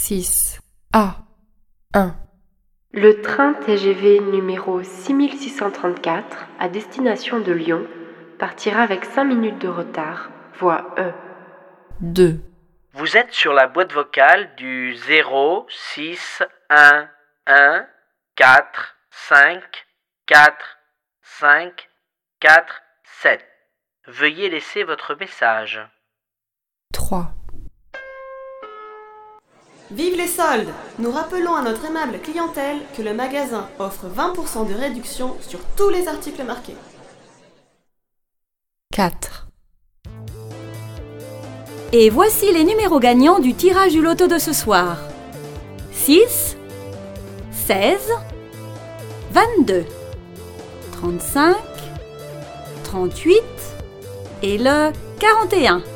6 A 1. Le train TGV numéro 6634 à destination de Lyon partira avec 5 minutes de retard, voie E. 2 Vous êtes sur la boîte vocale du 0 6 1 1 4 5 4 5 4 7. Veuillez laisser votre message. 3 Vive les soldes! Nous rappelons à notre aimable clientèle que le magasin offre 20% de réduction sur tous les articles marqués. 4 Et voici les numéros gagnants du tirage du loto de ce soir. 6, 16, 22, 35, 38 et le 41.